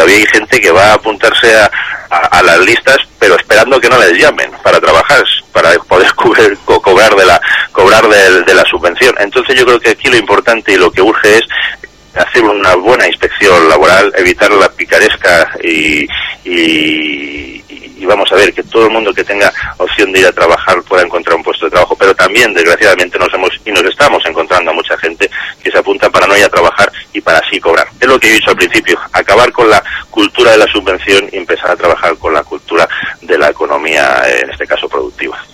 todavía hay gente que va a apuntarse a las listas, pero esperando que no les llamen para trabajar, para poder cobrar de la subvención. Entonces yo creo que aquí lo importante y lo que urge es hacer una buena inspección laboral, evitar la picaresca y vamos a ver que todo el mundo que tenga opción de ir a trabajar pueda encontrar un puesto de trabajo, pero también desgraciadamente nos estamos encontrando a mucha gente que se apunta para no ir a trabajar y para así cobrar. Es lo que he dicho al principio, acabar con la cultura de la subvención y empezar a trabajar con la cultura